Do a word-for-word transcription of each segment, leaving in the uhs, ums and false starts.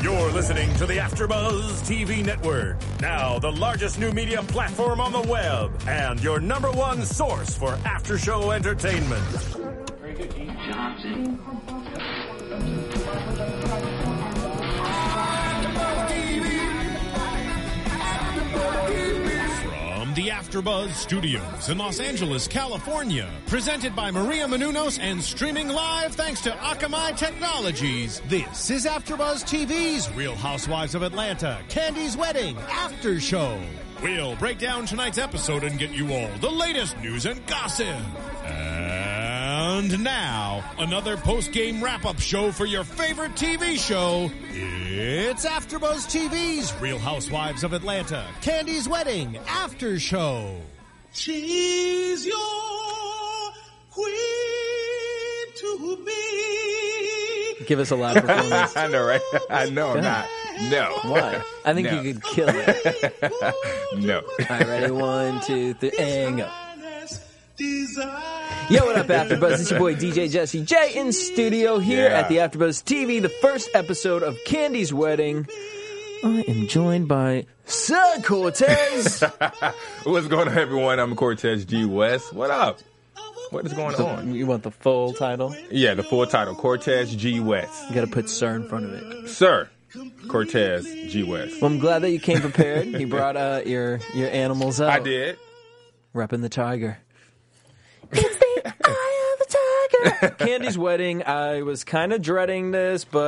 You're listening to the AfterBuzz T V Network, now the largest new media platform on the web, and your number one source for after-show entertainment. Very good, Keith Johnson. From the AfterBuzz Studios in Los Angeles, California, presented by Maria Menounos and streaming live thanks to Akamai Technologies. This is AfterBuzz T V's Real Housewives of Atlanta, Candy's Wedding After Show. We'll break down tonight's episode and get you all the latest news and gossip. And now, another post-game wrap-up show for your favorite T V show. It's AfterBuzz T V's Real Housewives of Atlanta, Candy's Wedding After Show. She's your queen to be. Give us a loud performance. I know, right? I know I'm not. No. Why? I think No. you could kill it. No. All right, ready? One, two, three, and go. Yo, what up, AfterBuzz? It's your boy D J Jesse J in studio here Yeah. at the AfterBuzz T V, the first episode of Candy's Wedding. I am joined by Sir Cortez. What's going on, everyone? I'm Cortez G. West. What up? What is going on? You want the full title? Yeah, the full title, Cortez G. West. You got to put Sir in front of it. Sir Cortez G. West. Well, I'm glad that you came prepared. You brought uh, your your animals out. I did. Repping the tiger. It's the eye of the tiger. Candy's Wedding. I was kind of dreading this, but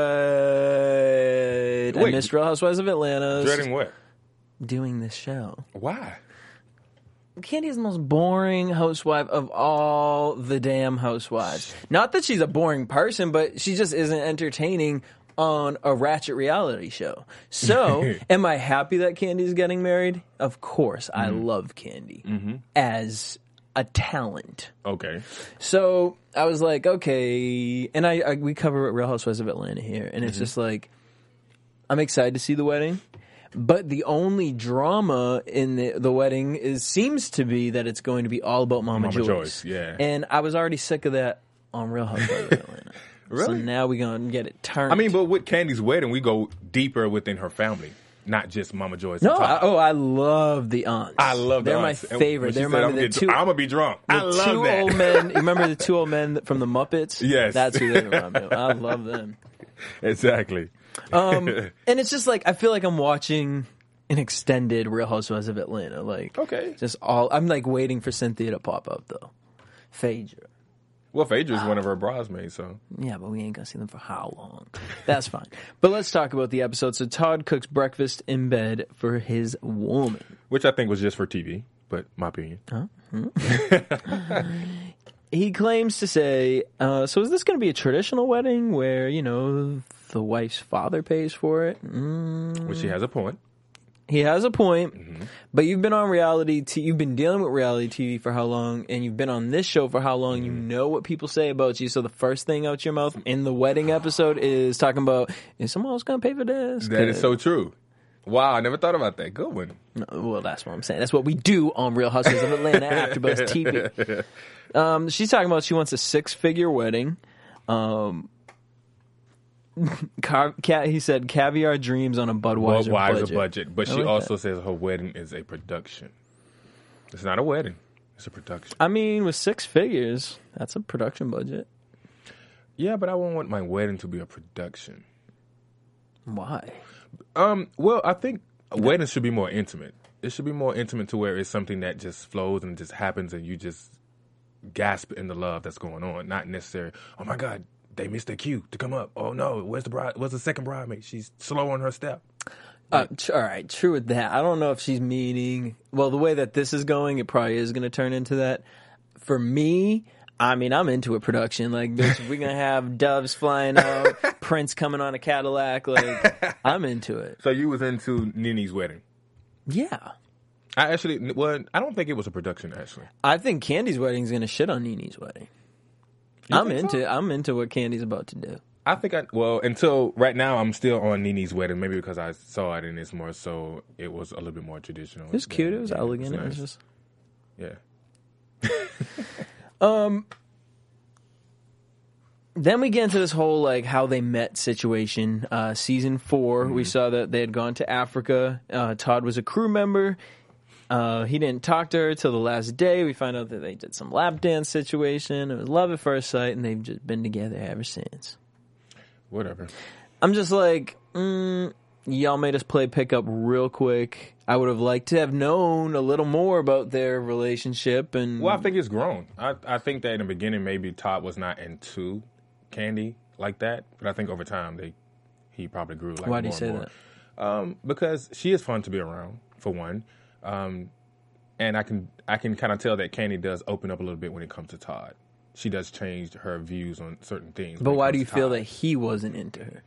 I Wait. missed Real Housewives of Atlanta. Dreading what? Doing this show. Why? Candy is the most boring housewife of all the damn housewives. Not that she's a boring person, but she just isn't entertaining on a ratchet reality show. So, am I happy that Candy's getting married? Of course. Mm-hmm. I love Candy mm-hmm. as a talent. Okay. So, I was like, okay, and I, I we cover Real Housewives of Atlanta here, and it's mm-hmm. just like, I'm excited to see the wedding. But the only drama in the, the wedding is seems to be that it's going to be all about Mama, Mama Joyce. Joyce, yeah. And I was already sick of that on Real Housewives of Atlanta. Really? So now we're going to get it turned. I mean, but with Candy's Wedding, we go deeper within her family, not just Mama Joyce. No, I, oh, I love the aunts. I love the They're aunts. my favorite. They're my I'm the gonna two. I'm gonna be drunk. The I love two that. old men. You remember the two old men from the Muppets? Yes. That's who they remind me of. I love them. Exactly. Um, and it's just like I feel like I'm watching an extended Real Housewives of Atlanta. Like, Okay. just all. I'm like waiting for Cynthia to pop up though. Phaedra. Well, Phaedra's one of her bridesmaids, so. Yeah, but we ain't gonna see them for how long? That's fine. But let's talk about the episode. So Todd cooks breakfast in bed for his woman. Which I think was just for T V, but my opinion. Huh? Hmm? He claims to say, uh, so is this going to be a traditional wedding where, you know, the wife's father pays for it? Mm. Which he has a point. He has a point, Mm-hmm. but you've been on reality T V, you've been dealing with reality T V for how long, and you've been on this show for how long, you Mm-hmm. know what people say about you, so the first thing out your mouth in the wedding episode is talking about, is someone else going to pay for this? That is so true. Wow, I never thought about that. Good one. No, well, that's what I'm saying. That's what we do on Real Housewives of Atlanta AfterBuzz T V. Um, she's talking about she wants a six-figure wedding. Um, Ca- ca- he said caviar dreams on a Budweiser, Budweiser budget. budget. But I she like also that. says her wedding is a production. It's not a wedding. It's a production. I mean, with six figures, that's a production budget. Yeah, but I won't want my wedding to be a production. Why? Um. Well, I think weddings should be more intimate. It should be more intimate to where it's something that just flows and just happens and you just gasp in the love that's going on. Not necessarily, oh my God, they missed their cue to come up. Oh no, where's the bride? Where's the second bridesmaid? She's slow on her step. Uh, tr- all right, true with that. I don't know if she's meaning, well, the way that this is going, it probably is going to turn into that. For me, I mean, I'm into a production. Like, there's, we're going to have doves flying out, Prince coming on a Cadillac. Like, I'm into it. So you was into Nene's wedding? Yeah. I actually, well, I don't think it was a production, actually. I think Candy's wedding is going to shit on Nene's wedding. You I'm think into so? I'm into what Candy's about to do. I think I, well, until right now, I'm still on Nene's wedding, maybe because I saw it and it's more so, it was a little bit more traditional. It was cute. Yeah, It was yeah, elegant. It nice. was just. Yeah. Um. then we get into this whole like how they met situation. Uh, season four, Mm-hmm. we saw that they had gone to Africa. Uh, Todd was a crew member. Uh, he didn't talk to her till the last day. We find out that they did some lap dance situation. It was love at first sight, and they've just been together ever since. Whatever. I'm just like, mm, y'all made us play pickup real quick. I would have liked to have known a little more about their relationship. And Well, I think it's grown. I, I think that in the beginning, maybe Todd was not into Candy like that, but I think over time they he probably grew. Like Why do you more say and more. that? Um, because she is fun to be around, for one, um, and I can I can kind of tell that Candy does open up a little bit when it comes to Todd. She does change her views on certain things. But when it why comes do you to feel Todd. that he wasn't into her?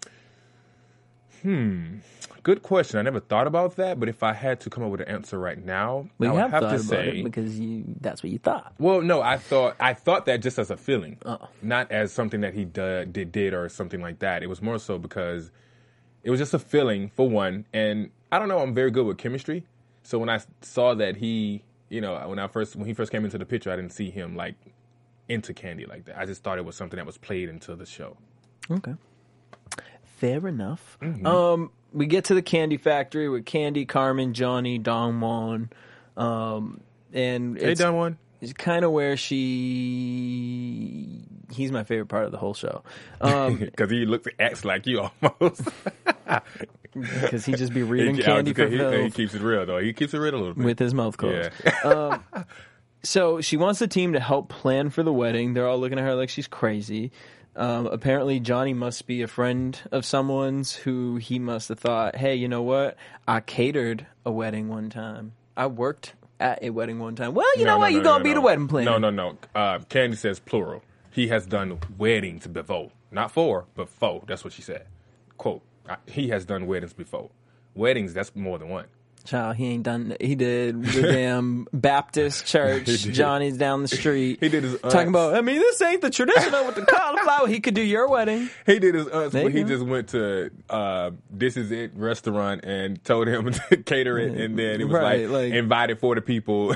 Good question. I never thought about that, but if I had to come up with an answer right now, We I would have, have thought to about say it because you, that's what you thought. Well, no, I thought I thought that just as a feeling, Uh-oh. not as something that he did, did did or something like that. It was more so because it was just a feeling for one, and I don't know. I'm very good with chemistry, so when I saw that he, you know, when I first when he first came into the picture, I didn't see him like into Candy like that. I just thought it was something that was played into the show. Okay. Fair enough. Mm-hmm. Um, we get to the Candy Factory with Candy, Carmen, Johnny, Dongwon. Um, and Hey, it's, done one. it's kind of where she... He's my favorite part of the whole show. Um, Because he looks acts like you almost. because he just be reading he, candy for he, filth he keeps it real though. He keeps it real a little bit. with his mouth closed. yeah. So she wants the team to help plan for the wedding. They're all looking at her like she's crazy. Um, apparently, Johnny must be a friend of someone's who he must have thought, hey, you know what? I catered a wedding one time. I worked at a wedding one time. Well, you No, know no, what? no, You gonna no, be no. the wedding planner. No, no, no. Uh, Candy says plural. He has done weddings before. Not for, but for. That's what she said. Quote, uh, he has done weddings before. Weddings, that's more than one. Child, he ain't done. He did the damn Baptist church. He did. Johnny's down the street. He did his talking aunts. about. I mean, this ain't the traditional with the cauliflower. He could do your wedding. He did his aunts, There but he you go. just went to uh, This Is It restaurant and told him to cater it, and then it was Right, like, like- invited forty people.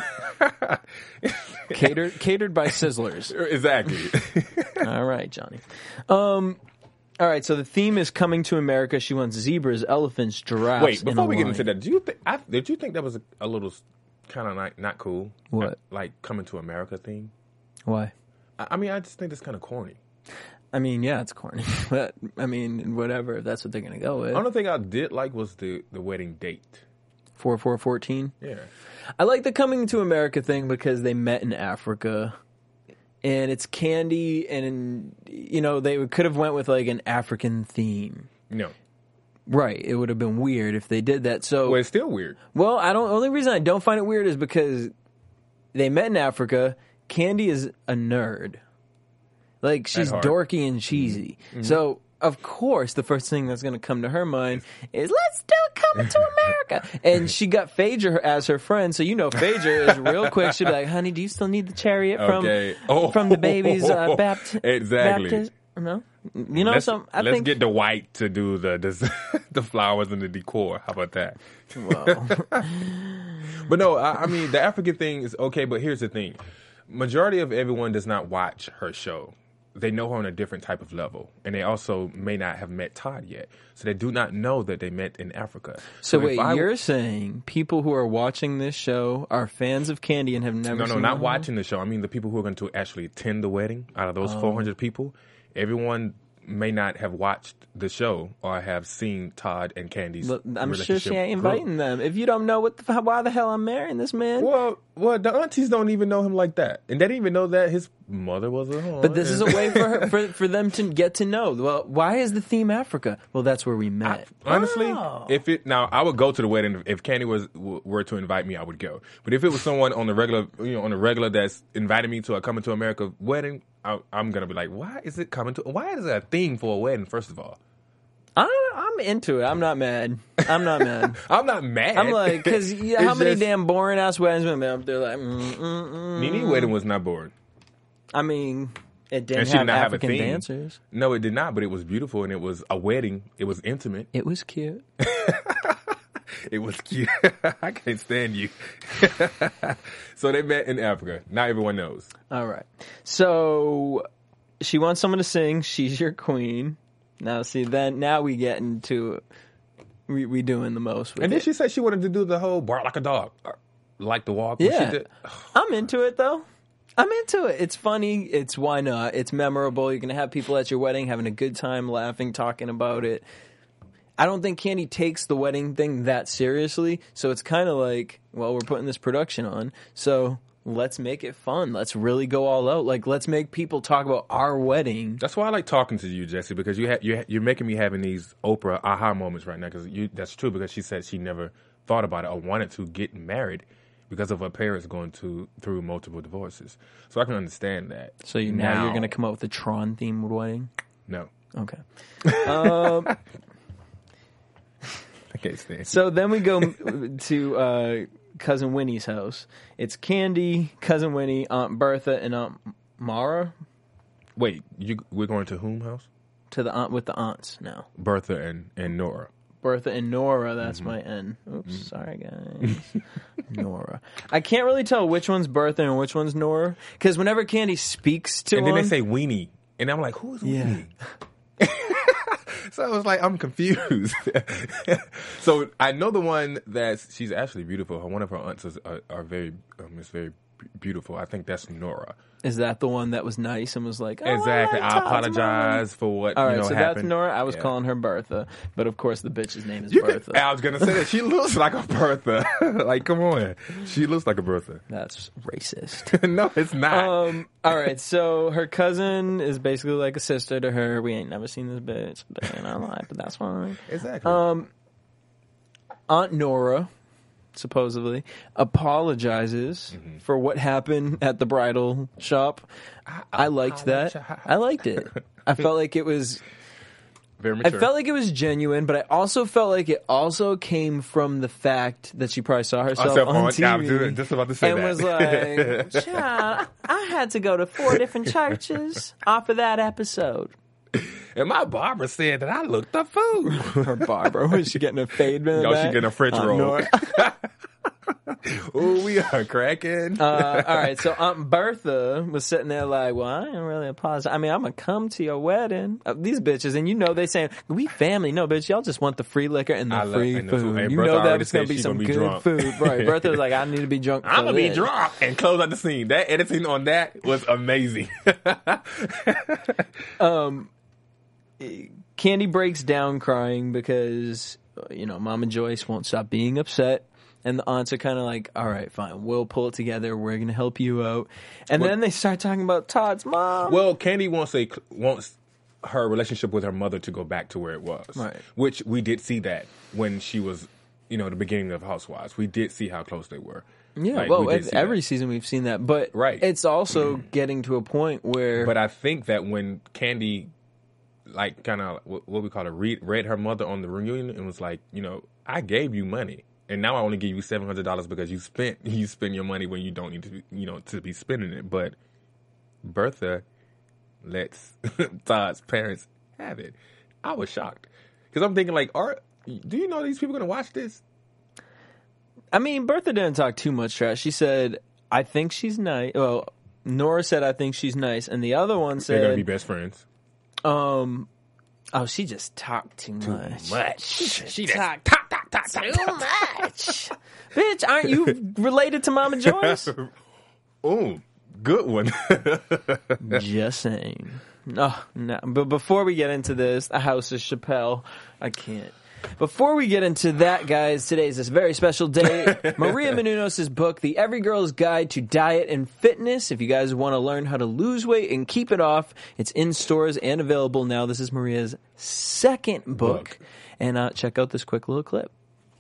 Catered, catered by Sizzlers. Exactly. All right, Johnny. Um, all right, so the theme is coming to America. She wants zebras, elephants, giraffes. Wait, in before a we get line. into that, do you think? I, did you think that was a, a little kind of like not cool? What? Like coming to America thing? Why? I, I mean, I just think that's kind of corny. I mean, yeah, it's corny, but I mean, whatever. If that's what they're gonna go with. The only thing I did like was the, the wedding date. Four, four, fourteen. Yeah. I like the coming to America thing because they met in Africa, and it's Candy, and you know they could have went with like an African theme. No. Right, it would have been weird if they did that. So, Well, it's still weird. well, I don't. Only reason I don't find it weird is because they met in Africa. Candy is a nerd, like she's heart. dorky and cheesy. So, of course, the first thing that's going to come to her mind is let's do it coming to America. And she got Phaedra as her friend, so you know Phaedra is real quick. She'd be like, "Honey, do you still need the chariot from Okay. Oh. from the baby's uh, bapt- Exactly. baptism?" No, you know let's some. I let's think. get the white to do the the, the flowers and the decor. How about that? well, But no, I, I mean the African thing is okay. But here's the thing: majority of everyone does not watch her show. They know her on a different type of level, and they also may not have met Todd yet, so they do not know that they met in Africa. so if wait, I- you're saying people who are watching this show are fans of Candy and have never No, no, seen not the- watching the show. I mean the people who are going to actually attend the wedding. Out of those Oh. four hundred people, everyone may not have watched the show or have seen Todd and Candy's. Look, I'm sure she relationship ain't grow. inviting them. If you don't know what the, why the hell I'm marrying this man. Well, well, the aunties don't even know him like that, and they didn't even know that his mother was a whore. But this is a and- way for her, for for them to get to know. Well, why is the theme Africa? Well, that's where we met. Honestly, Oh. if it now, I would go to the wedding. If Candy was w- were to invite me, I would go. But if it was someone on the regular, you know, on the regular that's inviting me to a coming to America wedding, I, I'm gonna be like, why is it coming to? Why is it a theme for a wedding? First of all, I'm, I'm into it. I'm not mad. I'm not mad. I'm not mad. I'm like, because yeah, how It's many just- damn boring ass weddings been up there? Like, mm, mm, mm. Nene wedding was not boring. I mean, it didn't And she have did not have a African theme. dancers. No, it did not. But it was beautiful, and it was a wedding. It was intimate. It was cute. It was cute. I can't stand you. So they met in Africa. Now everyone knows. All right. So she wants someone to sing She's Your Queen. Now, see, then now we get into we we doing the most with And then it. she said she wanted to do the whole bark like a dog, like the walk. Yeah. She did. I'm into it, though. I'm into it. It's funny. It's why not? It's memorable. You're going to have people at your wedding having a good time, laughing, talking about it. I don't think Candy takes the wedding thing that seriously, so it's kind of like, well, we're putting this production on, so let's make it fun. Let's really go all out. Like, let's make people talk about our wedding. That's why I like talking to you, Jesse, because you ha- you ha- you're making me having these Oprah aha moments right now. Because that's true. Because she said she never thought about it or wanted to get married because of her parents going to through multiple divorces. So I can understand that. So you, now, you're going to come up with a Tron themed wedding? No, Okay. Um, I can't stand. so then we go to uh, Cousin Winnie's house. It's Candy, Cousin Winnie, Aunt Bertha, and Aunt Mara. Wait, you we're going to whom house? To the aunt with the aunts now. Bertha and, and Nora. Bertha and Nora, that's mm-hmm. my N. Oops, mm-hmm. sorry guys. Nora. I can't really tell which one's Bertha and which one's Nora. Because whenever Candy speaks to And them, then they say Weenie. And I'm like, who's yeah. Weenie? So I was like, I'm confused. So I know the one that she's actually beautiful. One of her aunts is, are, are very, um, is very beautiful. I think that's Nora. Is that the one that was nice and was like, oh, exactly. I, like I apologize Mom. for what All right, you know, so happened. that's Nora. I was yeah. calling her Bertha, but of course the bitch's name is you Bertha. Could, I was gonna say that she looks like a Bertha. Like, come on, she looks like a Bertha. That's racist. No, it's not. Um. All right, so her cousin is basically like a sister to her. We ain't never seen this bitch a day in our life, but that's fine. Exactly. Um. Aunt Nora, supposedly, apologizes mm-hmm. for what happened at the bridal shop. I, I liked that. I liked it. I felt like it was very mature. I felt like it was genuine, but I also felt like it also came from the fact that she probably saw herself on, on T V. I was just about to say and that. was like, child, I had to go to four different churches off of that episode. And my barber said that I looked the food. Her barber, was she getting a fade? No, she getting a French uh, roll. No. Oh, we are cracking. uh, all right, so Aunt Bertha was sitting there like, well, I ain't really apologize. I mean, I'm going to come to your wedding. Uh, these bitches, and you know they saying, we family. No, bitch, y'all just want the free liquor and the I free and food. The food. And you Bertha know that it's going to be she's some be good drunk. food. Right, Bertha was like, I need to be drunk I'm going to be this. drunk. And close out the scene. That editing on that was amazing. um, Candy breaks down crying because, you know, Mama Joyce won't stop being upset. And the aunts are kind of like, all right, fine, we'll pull it together. We're going to help you out. And well, then they start talking about Todd's mom. Well, Candy wants a, wants her relationship with her mother to go back to where it was. Right. Which we did see that when she was, you know, the beginning of Housewives. We did see how close they were. Yeah, like, well, we every that. season we've seen that. But right. it's also mm. getting to a point where... But I think that when Candy, like, kind of, what, what we call it, read, read her mother on the reunion and was like, you know, I gave you money. And now I only give you seven hundred dollars because you spent you spend your money when you don't need to, you know, to be spending it. But Bertha lets Todd's parents have it. I was shocked because I'm thinking like, are do you know these people going to watch this? I mean, Bertha didn't talk too much trash. She said, "I think she's nice." Well, Nora said, "I think she's nice," and the other one said, "They're going to be best friends." Um. Oh, she just talked too much. Too much. She, she just talked talk, talk, talk, too talk, much. Bitch, aren't you related to Mama Joyce? Oh, good one. Just saying. No, no. But before we get into this, the House of Chappelle, I can't. Before we get into that, guys, today is this very special day. Maria Menounos' book, The Every Girl's Guide to Diet and Fitness. If you guys want to learn how to lose weight and keep it off, it's in stores and available now. This is Maria's second book. book. And uh, check out this quick little clip.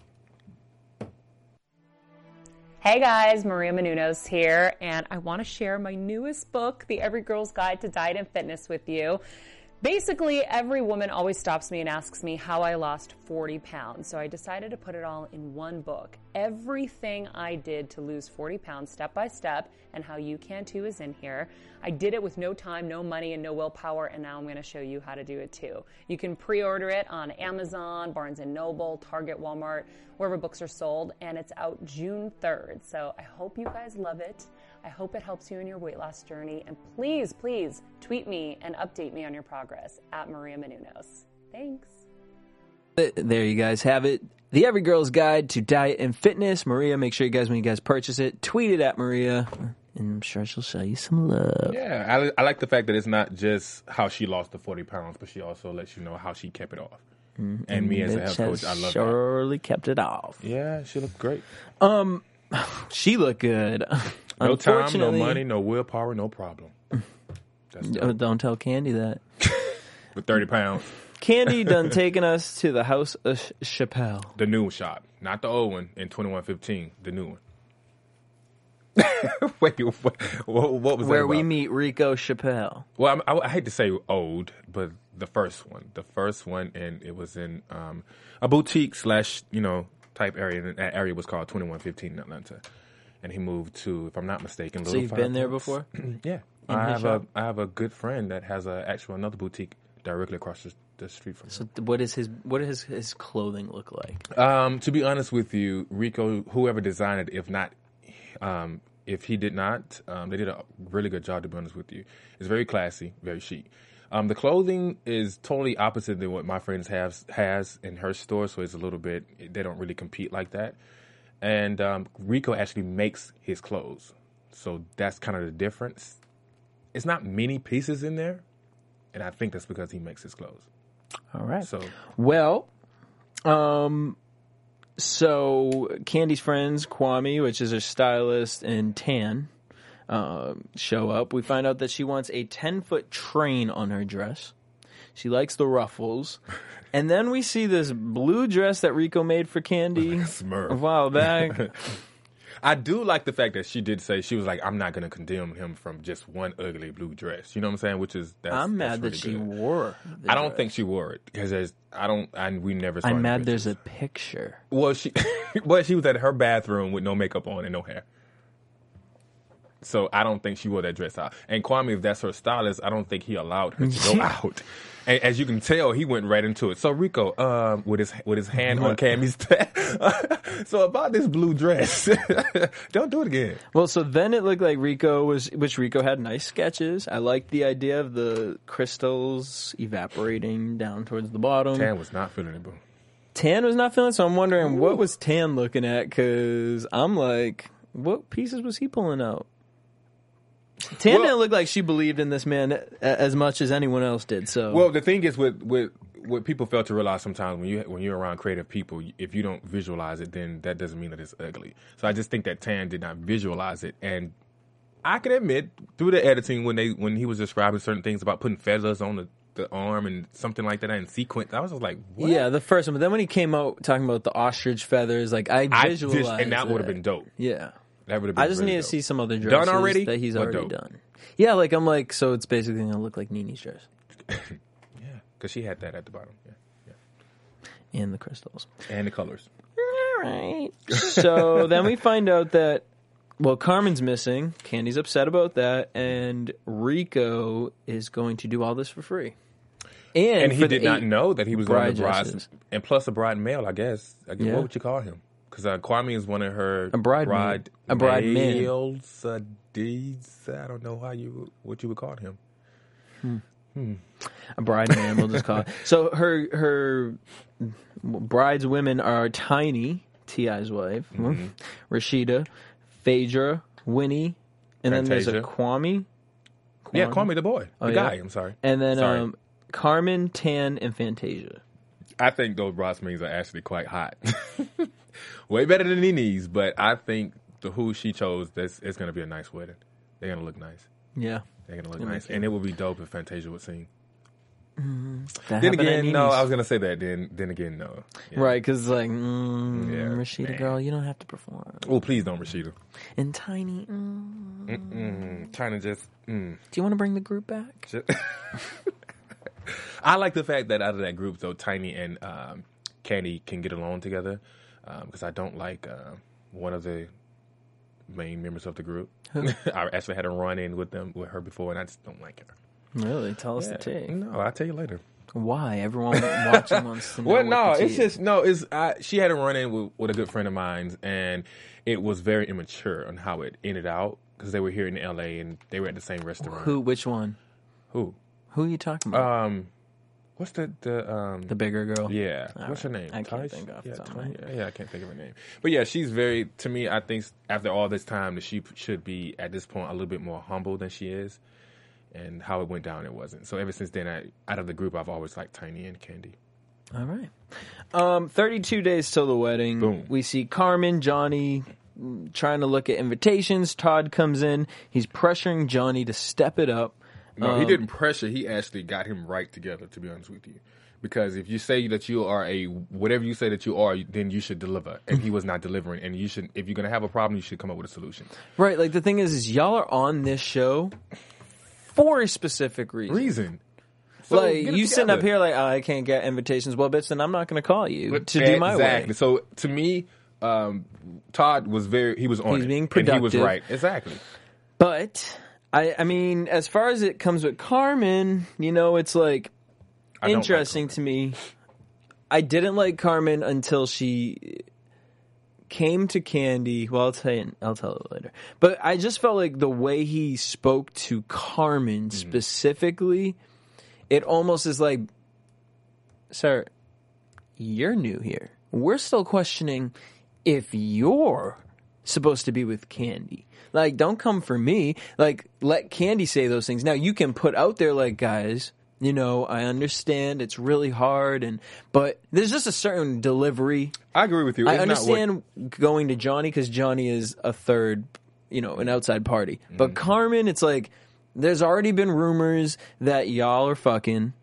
Hey guys, Maria Menounos here, and I want to share my newest book, The Every Girl's Guide to Diet and Fitness, with you. Basically, every woman always stops me and asks me how I lost forty pounds. So I decided to put it all in one book. Everything I did to lose forty pounds step by step, and how you can too, is in here. I did it with no time, no money, and no willpower, and now I'm going to show you how to do it too. You can pre-order it on Amazon, Barnes and Noble, Target, Walmart, wherever books are sold, and it's out June third. So I hope you guys love it. I hope it helps you in your weight loss journey. And please, please tweet me and update me on your progress at Maria Menounos. Thanks. There you guys have it. The Every Girl's Guide to Diet and Fitness. Maria, make sure you guys, when you guys purchase it, tweet it at Maria, and I'm sure she'll show you some love. Yeah, I, I like the fact that it's not just how she lost the forty pounds, but she also lets you know how she kept it off. Mm-hmm. And me as a health coach, I love surely that. kept it off. Yeah, she looked great. Um, she looked good. No time, no money, no willpower, no problem. That's dope. Don't tell Candy that. With thirty pounds. Candy done taking us to the House of Chappelle. The new shop. Not the old one in twenty-one fifteen. The new one. Wait, what, what, what was Where that we about? meet Rico Chappelle. Well, I, I, I hate to say old, but the first one. The first one, and it was in um, a boutique slash, you know, type area. And that area was called twenty-one fifteen in Atlanta. And he moved to, if I'm not mistaken, So Little you've Fire been there Points. before? Yeah. In I his have a shop? I have a good friend that has a actual another boutique directly across the, the street from So him. th- what is his what does his, his clothing look like? Um, to be honest with you, Rico, whoever designed it, if not, um, if he did not, um, they did a really good job. To be honest with you, it's very classy, very chic. Um, the clothing is totally opposite than what my friends have has in her store, so it's a little bit. They don't really compete like that. And um, Rico actually makes his clothes, so that's kind of the difference. It's not many pieces in there, and I think that's because he makes his clothes. All right. So Well, um, so Candy's friends, Kwame, which is her stylist, and Tan, uh, show up. We find out that she wants a ten-foot train on her dress. She likes the ruffles. And then we see this blue dress that Rico made for Candy Smurf. a while back. I do like the fact that she did say, she was like, I'm not going to condemn him from just one ugly blue dress. You know what I'm saying? Which is, that's I'm mad that's that really she good. wore the I don't dress. think she wore it because there's, I don't, and we never saw I'm any mad there's pictures. a picture. Well, she, well, she was at her bathroom with no makeup on and no hair. So I don't think she wore that dress out. And Kwame, if that's her stylist, I don't think he allowed her to go out. And as you can tell, he went right into it. So Rico, um, with his with his hand on Cammy's tab. So about this blue dress, don't do it again. Well, so then it looked like Rico was, which Rico had nice sketches. I liked the idea of the crystals evaporating down towards the bottom. Tan was not feeling it, boo. Tan was not feeling it, so I'm wondering what was Tan looking at, because I'm like, what pieces was he pulling out? Tan Well- didn't look like she believed in this man a- as much as anyone else did. So, Well, the thing is, with with what people fail to realize sometimes when you when you're around creative people, if you don't visualize it, then that doesn't mean that it's ugly. So I just think that Tan did not visualize it, and I can admit through the editing when they when he was describing certain things about putting feathers on the, the arm and something like that in sequence, I was just like, what? yeah, the first one. But then when he came out talking about the ostrich feathers, like I I visualized just, and that would have it. been dope. Yeah. That would have been I just really need to dope. see some other dresses Done already? that he's But already dope. done. Yeah, like I'm like, so it's basically gonna look like Nini's dress Yeah, because she had that at the bottom. Yeah, yeah. and the crystals. And the colors. All right. So then we find out that, well, Carmen's missing. Candy's upset about that, and Rico is going to do all this for free. And, And for he the did not eight know that he was going bride to bride, dresses. and plus a bride male, I guess. I guess Yeah. What would you call him? Because uh, Kwame is one of her A bride bride man. A bride man. males, uh, deeds. I don't know how you what you would call him. A bride man, we'll just call it. So her her bride's women are Tiny, T I's wife, Mm-hmm. Rashida, Phaedra, Winnie, and then there's a Fantasia. Kwame. Yeah, Kwame the boy, Oh, the yeah? guy. I'm sorry. And then Sorry. um, Carmen, Tan, and Fantasia. I think those bridesmaids are actually quite hot. Way better than Nini's, but I think the who she chose, this is going to be a nice wedding. They're going to look nice. Yeah. They're going to look Gonna nice. make And it would be dope if Fantasia would sing. That Then happened at again, no, Nini's. I was going to say that. Then then again, no. Yeah. Right, because like, mm, Yeah, Rashida, man. girl, you don't have to perform. Oh, please don't, Rashida. And Tiny, mm, Mm, trying to just... Mm. do you want to bring the group back? Just- I like the fact that out of that group, though, Tiny and um, Candy can get along together because I don't like uh, one of the main members of the group. I actually had a run-in with them with her before, and I just don't like her. Really? Tell us Yeah. the take. No, I'll tell you later. Why? Everyone watching wants to know. Well, what no, the it's tea is. just no. It's I, she had a run in with, with a good friend of mine's, and it was very immature on how it ended out. because they were here in L A and they were at the same restaurant. Who? Which one? Who? Who are you talking about? Um, what's the the um the bigger girl? Yeah. All what's right. her name? I can't Tish? think of yeah, the top of my head. Tanya? Yeah, I can't think of her name. But yeah, she's very. To me, I think after all this time, that she should be at this point a little bit more humble than she is. And how it went down, it wasn't. So ever since then, I, out of the group, I've always liked Tiny and Candy. All right. Um, thirty-two days till the wedding. Boom. We see Carmen, Johnny mm, trying to look at invitations. Todd comes in. He's pressuring Johnny to step it up. No, Um, he didn't pressure. He actually got him right together, to be honest with you. Because if you say that you are a, whatever you say that you are, then you should deliver. And he was not delivering. And you should, if you're going to have a problem, you should come up with a solution. Right. Like the thing is, is y'all are on this show for a specific reason. Reason. So like get it you sitting up together. here like, oh, I can't get invitations. Well, bitch, then I'm not going to call you to do my Exactly. way. So to me, um, Todd was very, he was on He's it. being And he was productive. right. Exactly. But I, I mean, as far as it comes with Carmen, you know, it's like I don't like interesting to me. I didn't like Carmen until she came to Candy. Well, I'll tell you, I'll tell it later. But I just felt like the way he spoke to Carmen Mm-hmm. specifically, it almost is like, sir, you're new here. We're still questioning if you're supposed to be with Candy. Like, don't come for me. Like, let Candy say those things. Now, you can put out there, like, guys, you know, I understand it's really hard, and but there's just a certain delivery. I agree with you. I It's not understand going to Johnny because Johnny is a third, you know, an outside party. Mm-hmm. But Carmen, it's like, there's already been rumors that y'all are fucking.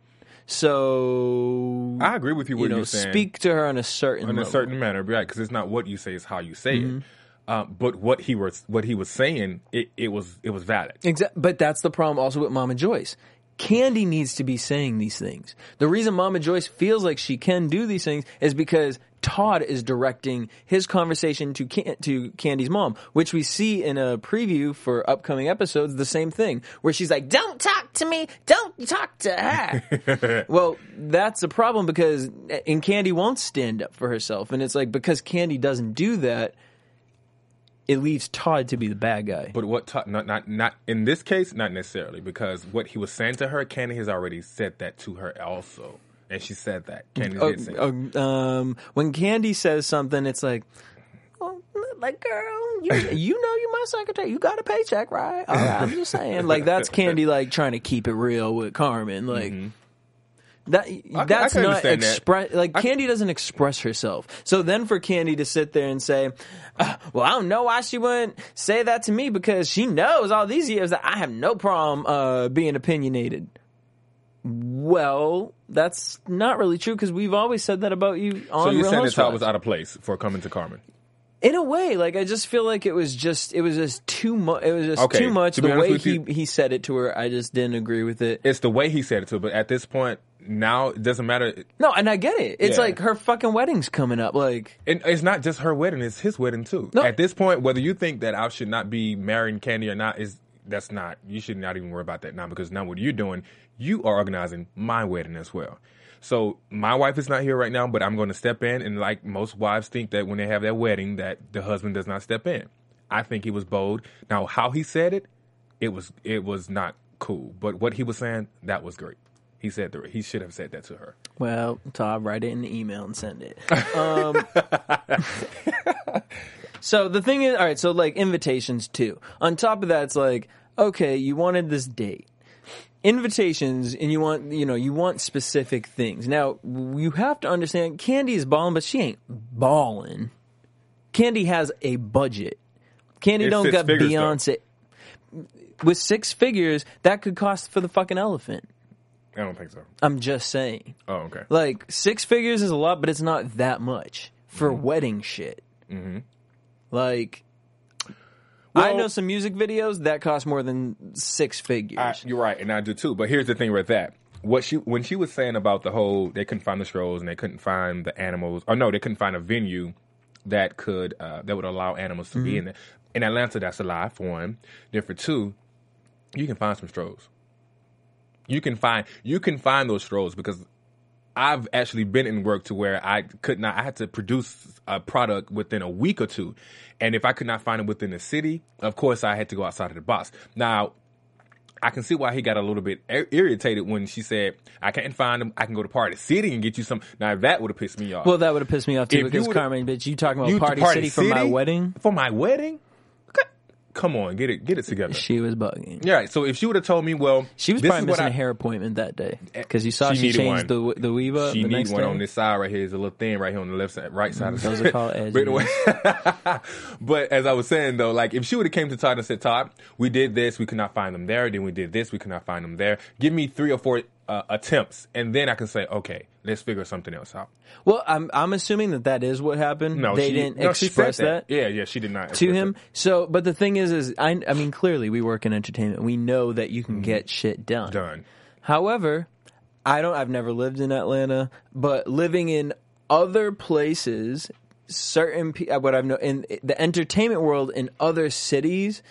So I agree with you. What you know, you're saying. speak to her on a certain in a level. certain manner, right? Because it's not what you say; it's how you say Mm-hmm. it. Um, but what he was, what he was saying, it, it was, it was valid. Exactly. But that's the problem also with Mama Joyce. Candy needs to be saying these things. The reason Mama Joyce feels like she can do these things is because Todd is directing his conversation to Can- to Candy's mom, which we see in a preview for upcoming episodes, the same thing, where she's like, don't talk to me, don't talk to her. Well, that's a problem because, and Candy won't stand up for herself. And it's like, because Candy doesn't do that, it leaves Todd to be the bad guy. But what Todd, not, not, not in this case, not necessarily, because what he was saying to her, Candy has already said that to her also. And she said that. Candy Oh, did say that. oh, um, when Candy says something, it's like, oh, like, girl, you, you know you're my secretary. You got a paycheck, right? All right, I'm just saying. Like, that's Candy, like, trying to keep it real with Carmen. Like, that I that's can not understand that. express. Like, Candy doesn't express herself. So then for Candy to sit there and say, uh, well, I don't know why she wouldn't say that to me because she knows all these years that I have no problem uh, being opinionated. Well, that's not really true because we've always said that about you on So you're Real saying that Todd Housewives. was out of place for coming to Carmen? In a way, like I just feel like it was just it was just too much. It was just Okay, too much. to be The honest way with he you- he said it to her, I just didn't agree with it. It's the way he said it to her, but at this point, now it doesn't matter. No, and I get it. It's Yeah. like her fucking wedding's coming up. Like, And it's not just her wedding; it's his wedding too. No. At this point, whether you think that I should not be marrying Candy or not is that's not. You should not even worry about that now because now what you're doing, you are organizing my wedding as well. So my wife is not here right now, but I'm going to step in. And like most wives think that when they have their wedding, that the husband does not step in. I think he was bold. Now, how he said it, it was it was not cool. But what he was saying, that was great. He said the, he should have said that to her. well, Todd, write it in the email and send it. Um, so the thing is, all right. So like invitations too. On top of that, it's like, okay, you wanted this date. Invitations, and you want, you know, you want specific things. Now, you have to understand, Candy is balling, but she ain't balling. Candy has a budget. Candy It's don't six got figures, Beyonce. With six figures, that could cost for the fucking elephant. I don't think so. I'm just saying. Oh, okay. Like, six figures is a lot, but it's not that much for Mm-hmm. wedding shit. Mm-hmm. Like, I Well- know some music videos that cost more than six figures. I, you're right, and I do too. But here's the thing with that: what she when she was saying about the whole, they couldn't find the Strohs and they couldn't find the animals, or no, they couldn't find a venue that could uh, that would allow animals to Mm-hmm. be in there. In Atlanta, that's a lie. For one, then for two, you can find some Strohs. You can find you can find those Strohs because I've actually been in work to where I could not, I had to produce a product within a week or two. And if I could not find it within the city, of course I had to go outside of the box. Now, I can see why he got a little bit ir- irritated when she said, I can't find them. I can go to Party City and get you some. Now, that would have pissed me off. Well, that would have pissed me off too, If because you Carmen, bitch, you talking about You- Party, Party City for my City? wedding? For my wedding? Okay. Come on, get it get it together. She was bugging. Yeah, so if she would have told me, well, She was this probably is what missing I- a hair appointment that day, because you saw She she, needed changed one. the the weave up. She the needs next one day. on this side right here. It's a little thin right here on the left side, right side. of the Those are called edges. But anyway, but as I was saying though, like if she would have came to Todd and said, Todd, we did this, we could not find them there. Then we did this, we could not find them there. Give me three or four uh, attempts, and then I can say, okay, let's figure something else out. Well, I'm I'm assuming that that is what happened. No, they she, didn't no, she express said that. Yeah, yeah, she did not To express him. it. So, but the thing is, is I, I mean, clearly we work in entertainment. We know that you can get shit done. Done. However, I don't. I've never lived in Atlanta, but living in other places, certain pe- what I've known in the entertainment world in other cities,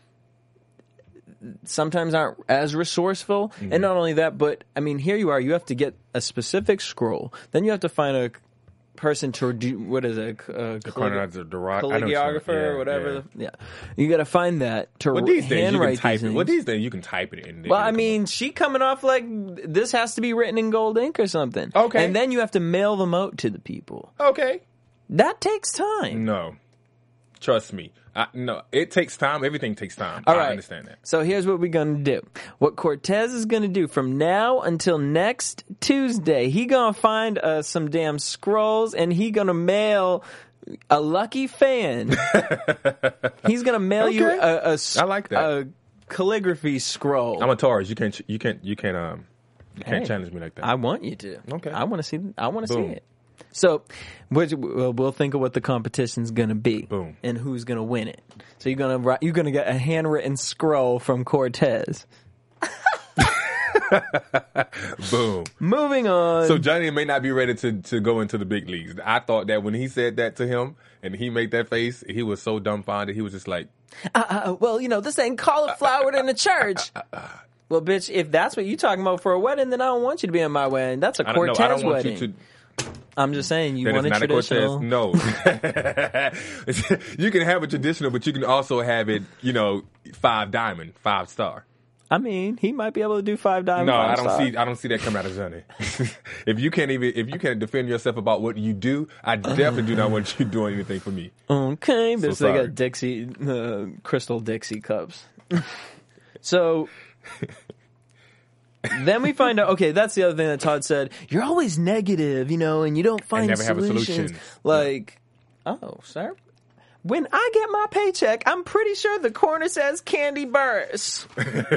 sometimes aren't as resourceful. Mm-hmm. And not only that, but I mean, here you are. You have to get a specific scroll. Then you have to find a person to do what is it? Uh, The chronological, the rock, calligrapher or whatever. Yeah, you got to find that to Well, these days you can handwrite type these it. things. Well, these days you can type it in. Well, I mean, she coming off like this has to be written in gold ink or something. Okay. And then you have to mail them out to the people. okay. That takes time. No, trust me. I, no, it takes time. Everything takes time. All I right. understand that. So here's what we're going to do. What Cortez is going to do from now until next Tuesday, he going to find uh, some damn scrolls and he going to mail a lucky fan. He's going to mail you Okay. a, a s- I like that. a calligraphy scroll. I'm a Taurus. You can't. You can't. You can't. Um. You can't Hey, challenge me like that. I want you to. Okay. I want to see. I want to see Boom. it. So, we'll, we'll we'll think of what the competition's gonna be, Boom. and who's gonna win it. So you're gonna write, you're gonna get a handwritten scroll from Cortez. Boom. Moving on. So Johnny may not be ready to, to go into the big leagues. I thought that when he said that to him and he made that face, he was so dumbfounded. He was just like, uh, uh, well, you know, this ain't cauliflower in the church. Well, bitch, if that's what you talking about for a wedding, then I don't want you to be in my wedding. That's a I don't know. Cortez I don't want wedding. you to. I'm just saying, you That want is a not a traditional. Cortez. No. You can have a traditional, but you can also have it, you know, five diamond, five star. I mean, he might be able to do five diamond. No, five I don't star. see. I don't see that come out of Johnny. If you can't even, if you can't defend yourself about what you do, I definitely do not want you doing anything for me. Okay, but So they sorry. got Dixie, uh, crystal Dixie cups. So then we find out. Okay, that's the other thing that Todd said. You're always negative, you know, and you don't find never have a solutions. solution. Like, oh, sir. When I get my paycheck, I'm pretty sure the corner says Candy Burris.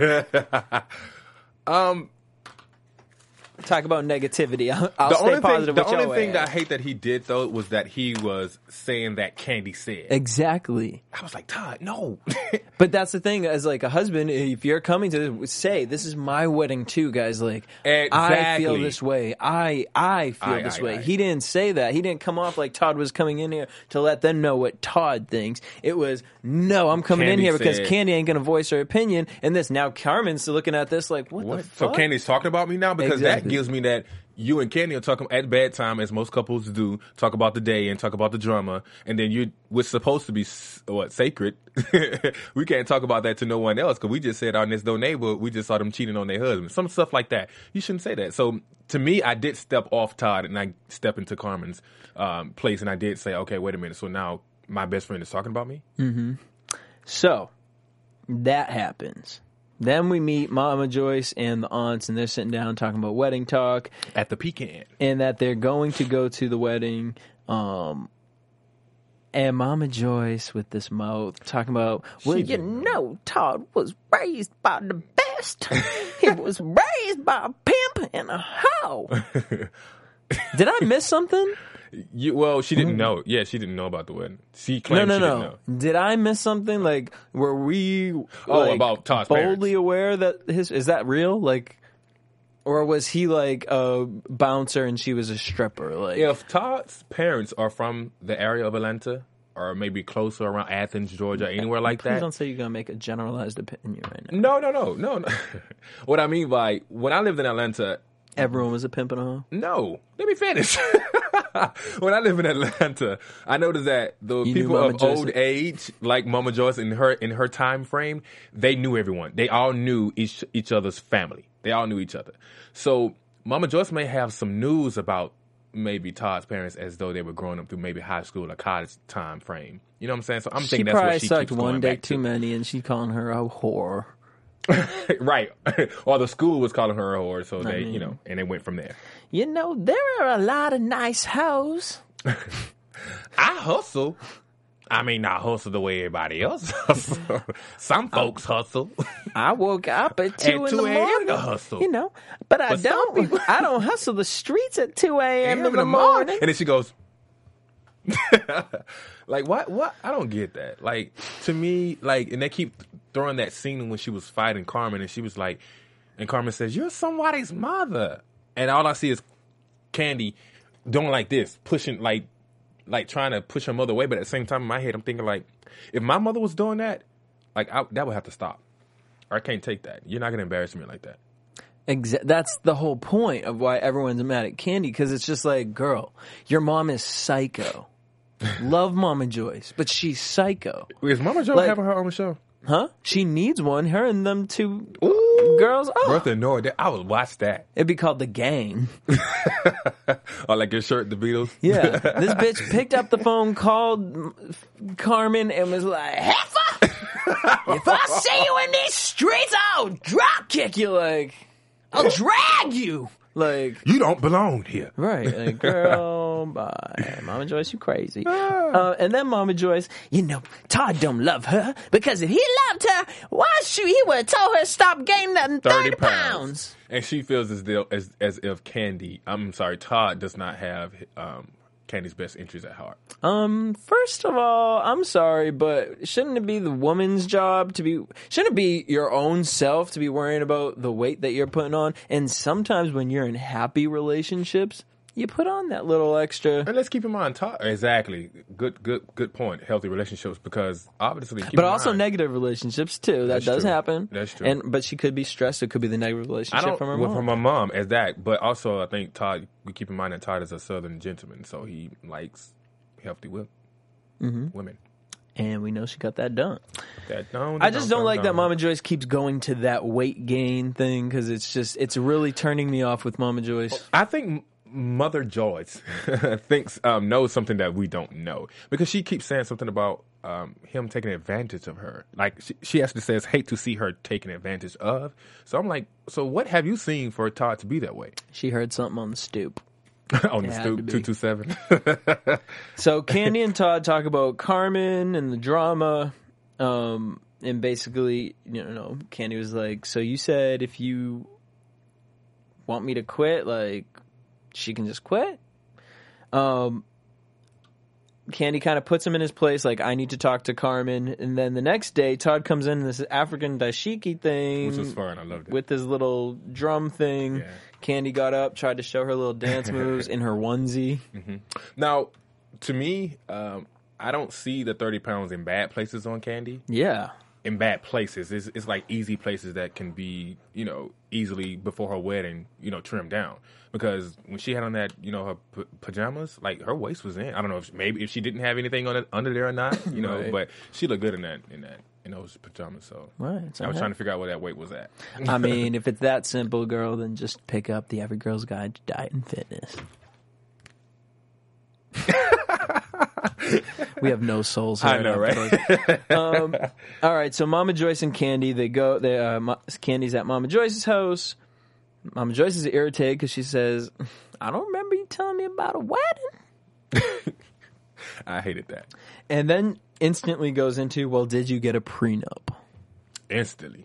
Um, Talk about negativity. I'll, I'll the stay only positive thing, the with only your thing that I ass. hate that he did though was that he was saying that Candy said. Exactly. I was like, Todd, no. But that's the thing, as like a husband, if you're coming to this, say, this is my wedding too, guys. Like, I feel Exactly. this way. I I feel Aye, this aye, way. aye. He didn't say that. He didn't come off like Todd was coming in here to let them know what Todd thinks. It was, no, I'm coming in Candy here because said- Candy ain't going to voice her opinion. And this, now Carmen's looking at this like, what, the What? fuck? So Candy's talking about me now because Exactly. that gives me that you and Candy are talking at bedtime, as most couples do, talk about the day and talk about the drama, and then you, what's supposed to be s- what sacred, we can't talk about that to no one else because we just said our next door neighbor, we just saw them cheating on their husband, some stuff like that. You shouldn't say that. So to me, I did step off Todd and I stepped into Carmen's um, place, and I did say, okay, wait a minute. So now my best friend is talking about me. So that happens. Then we meet Mama Joyce and the aunts, and they're sitting down talking about wedding talk. At the pecan. And that they're going to go to the wedding. Um, and Mama Joyce with this mouth talking about, well, She you didn't know, Todd was raised by the best. He was raised by a pimp and a hoe. Did I miss something? You, well, she didn't know. Yeah, she didn't know about the wedding. She claimed No, no, she no. didn't know. Did I miss something? Like, were we Oh, like, about Todd's boldly parents. aware that his is that real? Like, or was he like a bouncer and she was a stripper? Like, If Todd's parents are from the area of Atlanta, or maybe closer around Athens, Georgia, anywhere like please that. don't say you're gonna make a generalized opinion right now. No, no, no, no, no. What I mean by when I lived in Atlanta, Everyone was a pimp and a hoe? No. Let me finish. When I live in Atlanta, I noticed that the You knew people Mama of Joyce? old age, like Mama Joyce in her in her time frame, they knew everyone. They all knew each each other's family. They all knew each other. So Mama Joyce may have some news about maybe Todd's parents as though they were growing up through maybe high school or college time frame. You know what I'm saying? So I'm She thinking that's probably what she sucked keeps one going dick back too to. many, and she calling her a whore. Right. Or the school was calling her a whore, so they, mean- you know, and they went from there. You know, there are a lot of nice hoes. I hustle. I mean, not hustle the way everybody else hustle. Some folks hustle. I woke up at two At in two the a.m. morning. to hustle. You know, but I But some don't. people- I don't hustle the streets at two a.m. in in the morning. And then she goes, like, what? What? I don't get that. Like, to me, like, and they keep throwing that scene when she was fighting Carmen, and she was like, and Carmen says, "You're somebody's mother," and all I see is Candy doing like this, pushing, like, like trying to push her mother away. But at the same time, in my head, I'm thinking like, if my mother was doing that, like, I, that would have to stop. Or I can't take that. You're not gonna embarrass me like that. Exa- that's the whole point of why everyone's mad at Candy, because it's just like, girl, your mom is psycho. Love Mama Joyce, but she's psycho. Is Mama Jo Like- having her own show? Huh? She needs one. Her and them two Ooh. girls. Oh, Bertha Nord, that- I would watch that. it'd be called The Gang. Or like your shirt, the Beatles. Yeah. This bitch picked up the phone, called mm, Carmen, and was like, Heifer! If I see you in these streets, I'll drop kick you. Like, I'll drag you. Like, You don't belong here. right. Like, girl, bye. Mama Joyce, you crazy. Uh, and then Mama Joyce, you know, Todd don't love her because if he loved her, why should he would have told her to stop gaining that thirty pounds. And she feels as though as as if Candy, I'm sorry, Todd does not have um, Candy's best interests at heart. Um, first of all, I'm sorry, but shouldn't it be the woman's job to be, shouldn't it be your own self to be worrying about the weight that you're putting on? And sometimes when you're in happy relationships, you put on that little extra. And let's keep in mind, Todd, exactly, good good good point, healthy relationships, because obviously, keep But in also mind, negative relationships too. That That's does true. happen. That's true. And but she could be stressed. It could be the negative I relationship don't from her well, mom. from my mom as that, but also I think Todd. We keep in mind that Todd is a Southern gentleman, so he likes healthy women. Mm-hmm. Women. And we know she got that done. That don't, I just don't like that don't. Mama Joyce keeps going to that weight gain thing because it's just it's really turning me off with Mama Joyce. I think Mother Joyce thinks um, knows something that we don't know, because she keeps saying something about um, him taking advantage of her. Like she, she actually says, "Hate to see her taken advantage of." So I'm like, so what have you seen for Todd to be that way? She heard something on the stoop. On the It had to stoop, be. two two seven. So Candy and Todd talk about Carmen and the drama, um, and basically, you know, Candy was like, "So you said if you want me to quit, like, she can just quit?" Um, Candy kind of puts him in his place, like, I need to talk to Carmen. And then the next day, Todd comes in this African dashiki thing. Which was fun. I loved it. With his little drum thing. Yeah. Candy got up, tried to show her little dance moves in her onesie. Now, to me, um, I don't see the thirty pounds in bad places on Candy. Yeah. In bad places, it's, it's like easy places that can be, you know, easily before her wedding, you know, trimmed down. Because when she had on that, you know, her p- pajamas, like her waist was in. I don't know if maybe if she didn't have anything on it under there or not, you know, Right. but she looked good in that in that in those pajamas. So Right, so I was hey. trying to figure out where that weight was at. I mean, if it's that simple, girl, then just pick up the Every Girl's Guide to Diet and Fitness. We have no souls here. I know, right? um, all right, so Mama Joyce and Candy, they go. They uh, Ma- Candy's at Mama Joyce's house. Mama Joyce is irritated because she says, "I don't remember you telling me about a wedding." I hated that And then instantly goes into, "Well, did you get a prenup?" instantly.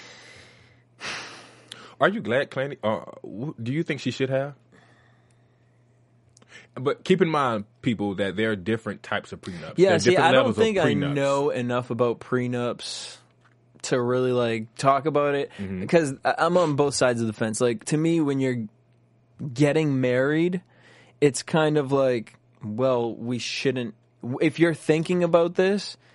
Are you glad, Candy? Uh, w- do you think she should have? But keep in mind, people, that there are different types of prenups. There Yeah, are see, different I don't levels of think I prenups. know enough about prenups to really like talk about it Mm-hmm. because I- I'm on both sides of the fence. Like, to me, when you're getting married, it's kind of like, well, we shouldn't. If you're thinking about this,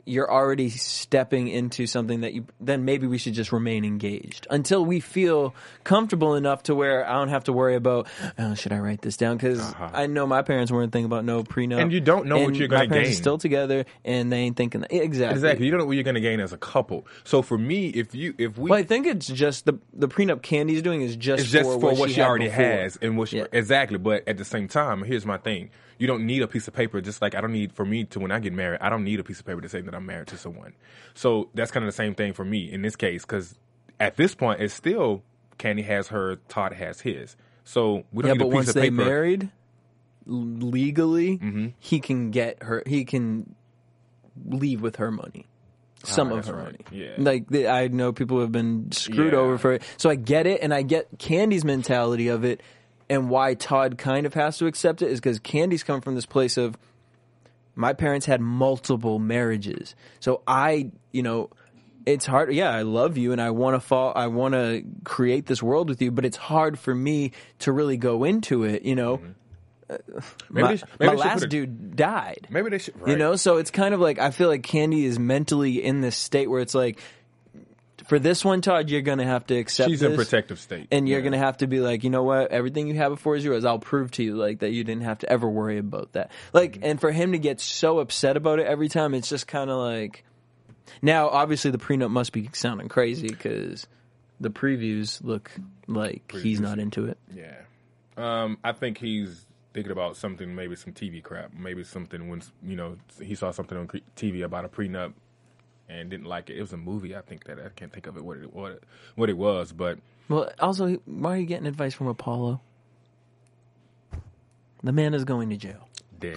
you're already stepping into something that you, then maybe we should just remain engaged until we feel comfortable enough to where I don't have to worry about, oh, should I write this down? Because uh-huh. I know my parents weren't thinking about no prenup. And you don't know what you're going to gain. My parents are still together, and they ain't thinking that. Exactly. Exactly. You don't know what you're going to gain as a couple. So for me, if you, if we. Well, I think it's just the the prenup Candy's doing is just, it's just for, for what, what she, she already before. has. and what she, yeah. Exactly. But at the same time, here's my thing. You don't need a piece of paper, just like I don't need, for me to, when I get married, I don't need a piece of paper to say that I'm married to someone. So that's kind of the same thing for me in this case, because at this point, it's still Candy has her, Todd has his. So we don't yeah, need but a piece once of they paper. married, legally, mm-hmm. he can get her, he can leave with her money. Some ah, of her right. money. Yeah. Like, they, I know people have been screwed yeah. over for it. So I get it, and I get Candy's mentality of it. And why Todd kind of has to accept it is because Candy's coming from this place of, my parents had multiple marriages. So I, you know, it's hard. Yeah, I love you and I want to fall, I want to create this world with you, but it's hard for me to really go into it, you know. Mm-hmm. Maybe my they should, maybe my they should last put a, dude died. Maybe they should, right. You know, so it's kind of like, I feel like Candy is mentally in this state where it's like, for this one, Todd, you're going to have to accept She's this. in protective state. And you're yeah. going to have to be like, you know what? Everything you have before is yours. I'll prove to you like that you didn't have to ever worry about that. Like, mm-hmm. and for him to get so upset about it every time, it's just kind of like, now obviously the prenup must be sounding crazy because the previews look like previews. He's not into it. Yeah. Um, I think he's thinking about something, maybe some T V crap, maybe something when, you know, he saw something on T V about a prenup and didn't like it. It was a movie, I think, that I can't think of it what it what it, what it was, but well, also, why are you getting advice from Apollo? The man is going to jail. Dead.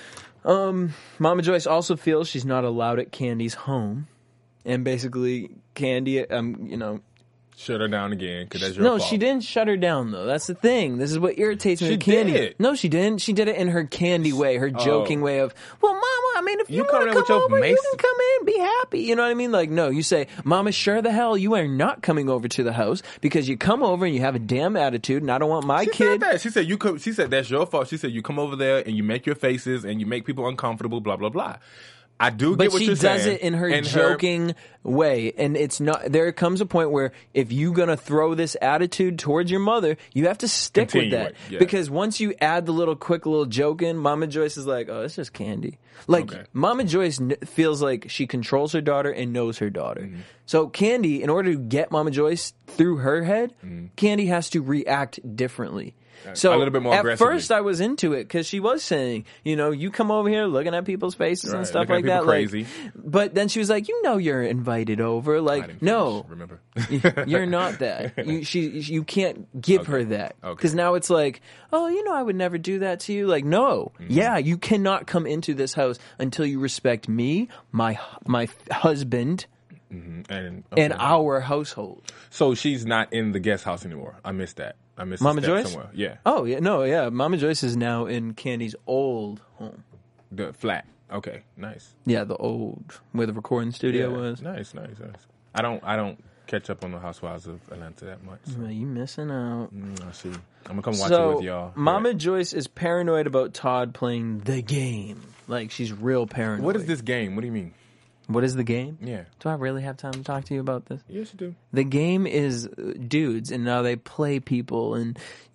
Um, Mama Joyce also feels she's not allowed at Candy's home, and basically, Candy, um, you know. Shut her down again, because that's your no, fault. she didn't shut her down, though. That's the thing. This is what irritates me She with Candy. did. No, she didn't. She did it in her Candy way, her joking Oh. way of, well, Mama, I mean, if you, You want come to in come with your over, mace- you can come in, be happy. You know what I mean? Like, no, you say, Mama, sure the hell, you are not coming over to the house because you come over and you have a damn attitude, and I don't want my She kid. said that. She said you come. She said that's your fault. She said you come over there and you make your faces and you make people uncomfortable. Blah blah blah. I do But get what she you're does saying. it in her And joking way, and it's not. There comes a point where if you're gonna throw this attitude towards your mother, you have to stick Continue with that it, yeah. because once you add the little quick little joke in, Mama Joyce is like, "Oh, it's just Candy." Like Okay. Mama Joyce n- feels like she controls her daughter and knows her daughter. Mm-hmm. So Candy, in order to get Mama Joyce through her head, Mm-hmm. Candy has to react differently. So a little bit more at aggressively. first, I was into it because she was saying, you know, you come over here looking at people's faces and Right, stuff looking like at that. people Like, crazy. but then she was like, you know, you're invited over. I Like, didn't no, finish, remember? you're not that. You, she, you can't give her that Okay. because now it's like, oh, you know, I would never do that to you. Like, no, Mm-hmm. yeah, you cannot come into this house until you respect me, my my husband, Mm-hmm. And okay. and our household. So she's not in the guest house anymore. I missed that. I missed Mama the step Joyce? somewhere. Yeah, Oh yeah, no, yeah. Mama Joyce is now in Candy's old home. the flat. Okay, nice. Yeah, the old where the recording studio Yeah, was. nice, nice, nice. I don't, I don't catch up on the Housewives of Atlanta that much. So. Man, you missing out. Mm, I see. I'm gonna come watch so, it with y'all. Mama Yeah. Joyce is paranoid about Todd playing the game. Like, she's real paranoid. What is this game? What do you mean? What is the game? Yeah. Do I really have time to talk to you about this? Yes, you do. The game is uh, dudes, and now they play people, and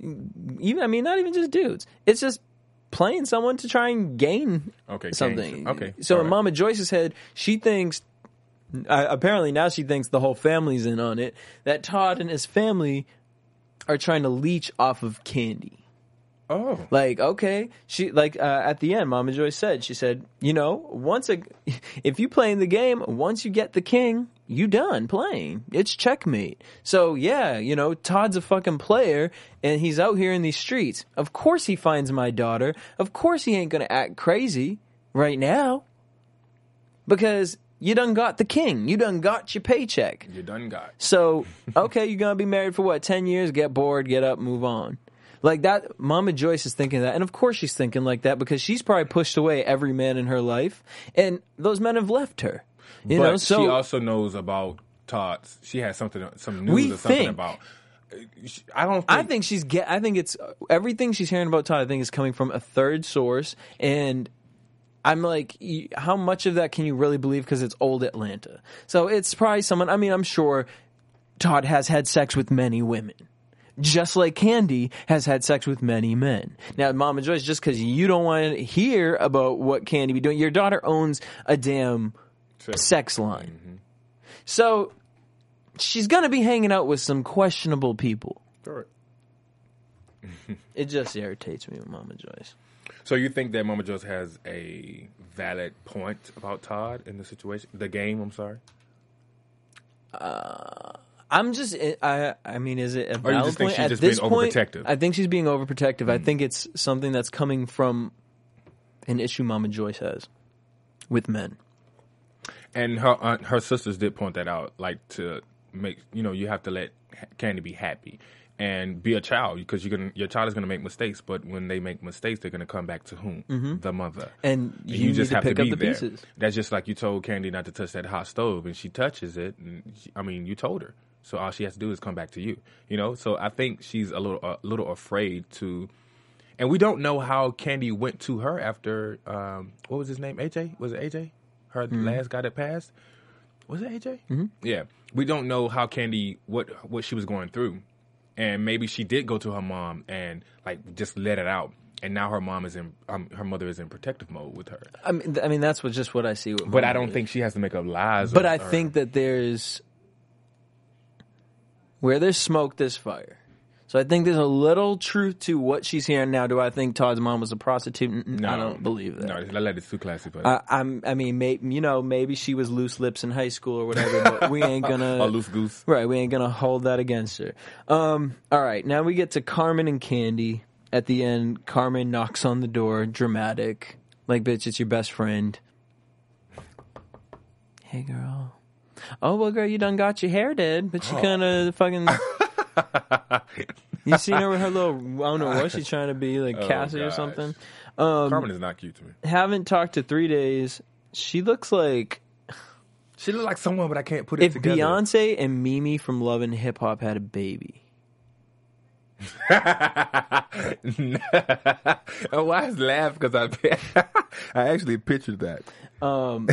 even I mean, not even just dudes. It's just playing someone to try and gain Okay, something. gain. Okay, So all in right. Mama Joyce's head, she thinks. Uh, apparently now she thinks the whole family's in on it. That Todd and his family are trying to leech off of Candy. Oh, Like, okay, she like uh, at the end, Mama Joyce said, she said, you know, once a, if you play in the game, once you get the king, you done playing. It's checkmate. So yeah, you know, Todd's a fucking player, and he's out here in these streets. Of course he finds my daughter. Of course he ain't gonna act crazy right now, because you done got the king. You done got your paycheck. you done got. So, okay, you're going to be married for what, ten years? Get bored, get up, move on. Like that, Mama Joyce is thinking that. And of course she's thinking like that because she's probably pushed away every man in her life. And those men have left her. You but know, so she also knows about Todd's. She has something, some news We or something think. about. I don't. Think, I think she's get. I think it's everything she's hearing about Todd. I think is coming from a third source, and I'm like, y- how much of that can you really believe? Because it's old Atlanta. So it's probably someone, I mean, I'm sure Todd has had sex with many women. Just like Candy has had sex with many men. Now, Mama Joyce, just because you don't want to hear about what Candy be doing, your daughter owns a damn sex, sex line. Mm-hmm. So she's going to be hanging out with some questionable people. Sure. It just irritates me with Mama Joyce. So you think that Mama Joyce has a valid point about Todd in the situation? The game, I'm sorry? Uh... I'm just, I I mean, is it a valid or you just think point? she's At just this being point, overprotective? I think she's being overprotective. Mm. I think it's something that's coming from an issue Mama Joyce has with men. And her uh, her sisters did point that out, like to make, you know, you have to let Candy be happy and be a child, because you're gonna, your child is going to make mistakes, but when they make mistakes, they're going to come back to whom? Mm-hmm. The mother. And, and you, you just need have to pick to be up the there. pieces. That's just like you told Candy not to touch that hot stove, and she touches it, and she, I mean, you told her. So all she has to do is come back to you, you know? So I think she's a little a little afraid to, and we don't know how Candy went to her after, um, what was his name, A J? Was it A J? Her Mm-hmm. last guy that passed? Was it A J? Mm-hmm. Yeah. We don't know how Candy, what what she was going through. And maybe she did go to her mom and, like, just let it out. And now her mom is in, um, her mother is in protective mode with her. I mean, I mean that's what, just what I see with But Mama I don't Joyce. think she has to make up lies. But or, I or, think that there's, where there's smoke, there's fire. So I think there's a little truth to what she's hearing now. Do I think Todd's mom was a prostitute? No, I don't believe that. No, I let it too classy for I, I'm, I mean, may, you know, maybe she was loose lips in high school or whatever, but we ain't gonna... a loose goose. Right, we ain't gonna hold that against her. Um, all right, now we get to Carmen and Candy. At the end, Carmen knocks on the door, dramatic. Like, bitch, it's your best friend. Hey, girl. Oh, well, girl, you done got your hair did, but you kind of fucking... You seen her with her little, I don't know what she's trying to be, like Oh, Cassie or gosh. something? Um, Carmen is not cute to me. haven't talked to three days. She looks like... She looks like someone, but I can't put it If together. Beyonce and Mimi from Love and Hip Hop had a baby. Oh, I was laughing because I, I actually pictured that. Um,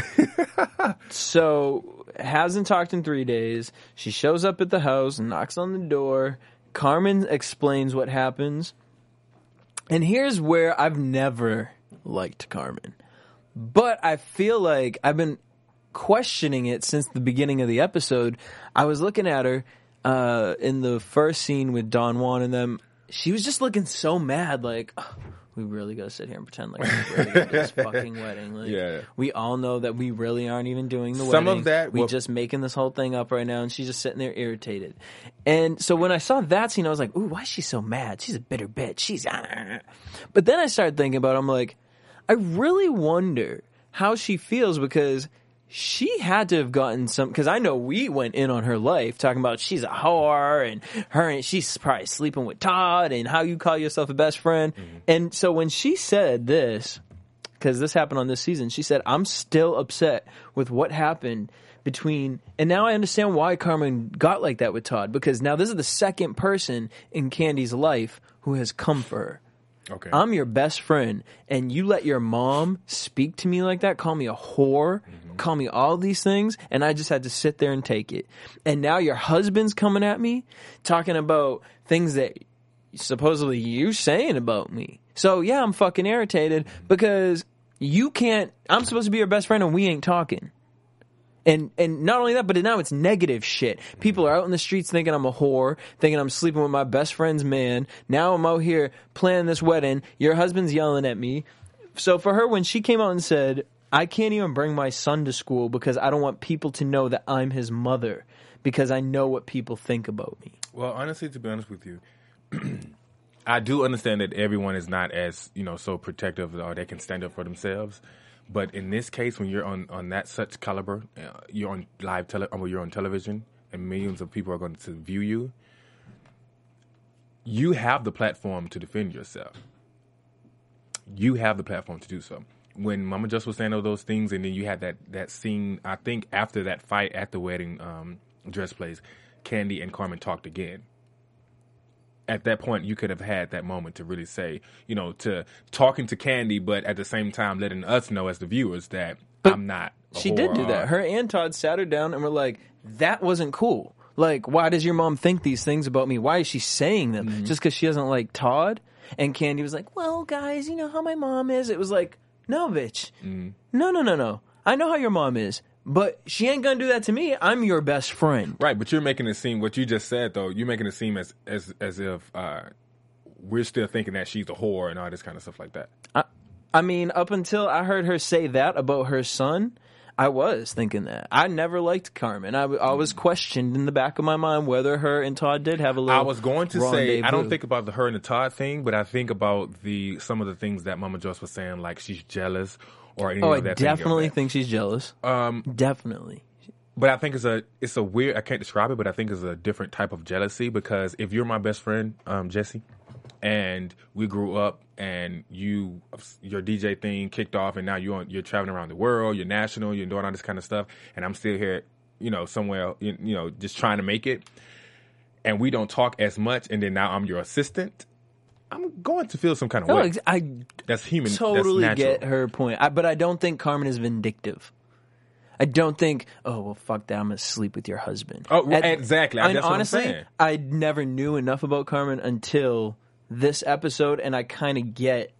so hasn't talked in three days. She shows up at the house and knocks on the door. Carmen explains what happens. And here's where I've never liked Carmen. But I feel like I've been questioning it since the beginning of the episode. I was looking at her uh, in the first scene with Don Juan and them. She was just looking so mad, like, oh, we really gotta sit here and pretend like we're ready for this fucking wedding. Like, Yeah. we all know that we really aren't even doing the Some wedding. of that we will- just making this whole thing up right now, and she's just sitting there irritated. And so when I saw that scene, I was like, ooh, why is she so mad? She's a bitter bitch. She's ah. But then I started thinking about it. I'm like, I really wonder how she feels, because she had to have gotten some, because I know we went in on her life talking about she's a whore and her and she's probably sleeping with Todd and how you call yourself a best friend. Mm-hmm. And so when she said this, because this happened on this season, she said, I'm still upset with what happened between, and now I understand why Carmen got like that with Todd, because now this is the second person in Candy's life who has come for her. Okay. I'm your best friend, and you let your mom speak to me like that, call me a whore, mm-hmm. call me all these things, and I just had to sit there and take it. And now your husband's coming at me, talking about things that supposedly you saying about me. So yeah, I'm fucking irritated because you can't, I'm supposed to be your best friend and we ain't talking. And and not only that, but now it's negative shit. People are out in the streets thinking I'm a whore, thinking I'm sleeping with my best friend's man. Now I'm out here planning this wedding. Your husband's yelling at me. So for her, when she came out and said, I can't even bring my son to school because I don't want people to know that I'm his mother, because I know what people think about me. Well, honestly, to be honest with you, I do understand that everyone is not as, you know, so protective or they can stand up for themselves. But in this case, when you're on, on that such caliber, uh, you're on live tele, or you're on television, and millions of people are going to view you, you have the platform to defend yourself. You have the platform to do so. When Mama Just was saying all those things, and then you had that, that scene, I think after that fight at the wedding um, dress place, Candy and Carmen talked again. at that point, you could have had that moment to really say, you know, to talking to Kandi, but at the same time letting us know as the viewers that but I'm not a She whore did do or- that. Her and Todd sat her down and were like, that wasn't cool. Like, why does your mom think these things about me? Why is she saying them? Mm-hmm. Just because she doesn't like Todd? And Kandi was like, well, guys, you know how my mom is. It was like, no, bitch. Mm-hmm. No, no, no, no. I know how your mom is. But she ain't gonna do that to me. I'm your best friend. Right, but you're making it seem, what you just said, though, you're making it seem as as, as if uh, we're still thinking that she's a whore and all this kind of stuff like that. I, I mean, up until I heard her say that about her son, I was thinking that. I never liked Carmen. I, I was questioned in the back of my mind whether her and Todd did have a little I was going to say, I don't rendezvous. think about the her and the Todd thing, but I think about the some of the things that Mama Joyce was saying, like she's jealous or any Oh, of I that. thing of definitely that. think she's jealous. Um, Definitely. But I think it's a it's a weird. I can't describe it, but I think it's a different type of jealousy because if you're my best friend, um, Jesse, and we grew up, and you your D J thing kicked off, and now you're on, you're traveling around the world, you're national, you're doing all this kind of stuff, and I'm still here, you know, somewhere, you, you know, just trying to make it, and we don't talk as much, and then now I'm your assistant. I'm going to feel some kind of No, way. ex- I That's human. totally that's natural. get her point. I, but I don't think Carmen is vindictive. I don't think, oh, well, fuck that, I'm going to sleep with your husband. Oh, well, exactly. And That's what I'm honestly, saying. I never knew enough about Carmen until this episode, and I kind of get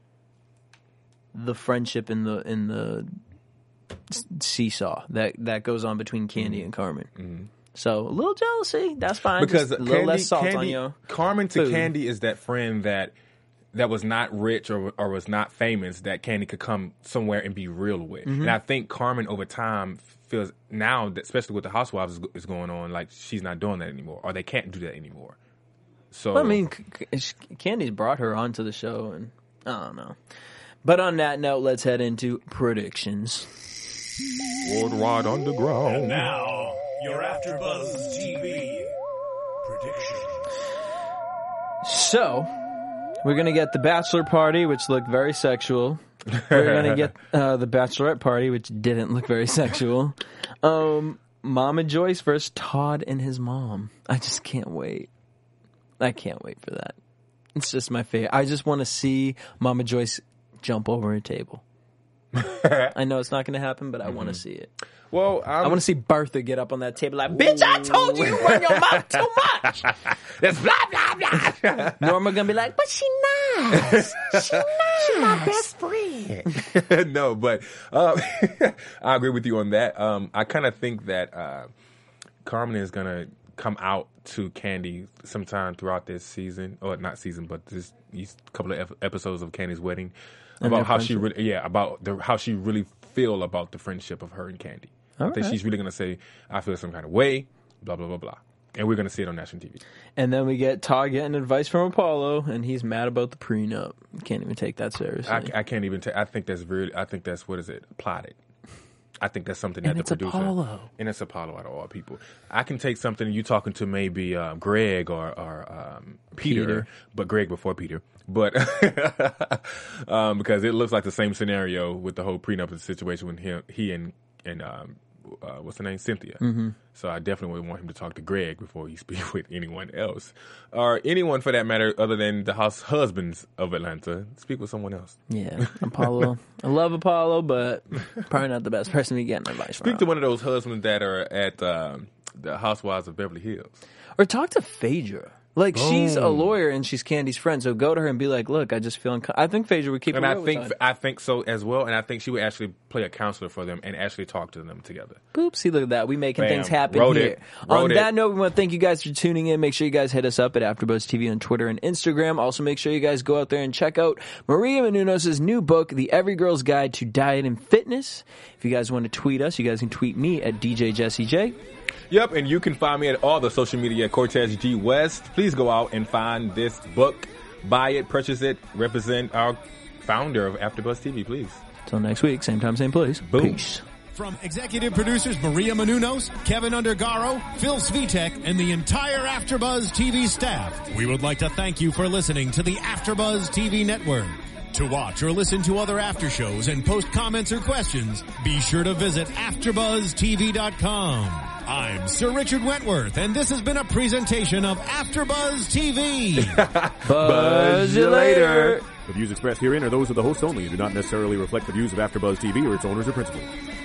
the friendship in the in the s- seesaw that, that goes on between Kandi Mm-hmm. and Carmen. So a little jealousy, that's fine. Because Just a little Kandi- less salt Kandi- on your Carmen to food. Kandi is that friend that that was not rich or or was not famous that Kandi could come somewhere and be real with. Mm-hmm. And I think Carmen over time feels now, that, especially with the Housewives is, is going on, like she's not doing that anymore, or they can't do that anymore. So Well, I mean, C- C- Candy's brought her onto the show, and I don't know. But on that note, let's head into predictions. Worldwide Underground. Now, your AfterBuzz T V prediction. So, we're going to get the bachelor party, which looked very sexual. We're going to get uh, the bachelorette party, which didn't look very sexual. Um, Mama Joyce versus Todd and his mom. I just can't wait. I can't wait for that. It's just my favorite. I just want to see Mama Joyce jump over a table. I know it's not going to happen, but I want to see it. Well, I'm, I want to see Bertha get up on that table like, bitch, I told you you run your mouth too much. that's blah blah blah. Norma gonna be like, but she nice. She nice. She my best friend. No, but um, I agree with you on that. Um, I kind of think that uh, Carmen is gonna come out to Kandi sometime throughout this season, or not season, but this these couple of ep- episodes of Candy's wedding, And about their how she friendship. really, yeah, about the, how she really feel about the friendship of her and Kandi. All I think right. she's really gonna say, "I feel some kind of way," blah blah blah blah, and we're gonna see it on national T V. And then we get Todd getting advice from Apollo, and he's mad about the prenup. Can't even take that seriously. I, I can't even. take I think that's really. I think that's what is it? Plotted. I think that's something And that it's the producer Apollo. and it's Apollo out of all people. I can take something you talking to maybe uh, Greg or, or um, Peter, Peter. but Greg before Peter, but um, because it looks like the same scenario with the whole prenup situation when he, he and and um, uh, what's her name, Cynthia. Mm-hmm. So I definitely would want him to talk to Greg before he speak with anyone else or anyone for that matter, other than the house husbands of Atlanta. Speak with someone else. Yeah, Apollo. I love Apollo, but probably not the best person to be getting advice from. Speak to one of those husbands that are at um, the Housewives of Beverly Hills. Or talk to Phaedra. Like, she's a Boom. lawyer and she's Candy's friend, so go to her and be like, look, I just feel unco-. I think Phaedra would keep And it I real with think Todd. I think so as well. And I think she would actually play a counselor for them and actually talk to them together. Boop, see, look at that. We making Bam. things happen Wrote here. it. Wrote On it. that note, we want to thank you guys for tuning in. Make sure you guys hit us up at AfterBuzz T V on Twitter and Instagram. Also, make sure you guys go out there and check out Maria Menounos' new book, The Every Girl's Guide to Diet and Fitness. If you guys want to tweet us, you guys can tweet me at D J Jesse J. Yep, and you can find me at all the social media at Cortez G West. Please go out and find this book, buy it, purchase it, represent our founder of AfterBuzz T V, please. Till next week, same time, same place. Boom. Peace. From executive producers Maria Menounos, Kevin Undergaro, Phil Svitek, and the entire AfterBuzz T V staff, we would like to thank you for listening to the AfterBuzz T V network. To watch or listen to other after shows and post comments or questions, be sure to visit after buzz T V dot com. I'm Sir Richard Wentworth, and this has been a presentation of AfterBuzz T V. Buzz you later. The views expressed herein are those of the hosts only and do not necessarily reflect the views of AfterBuzz T V or its owners or principals.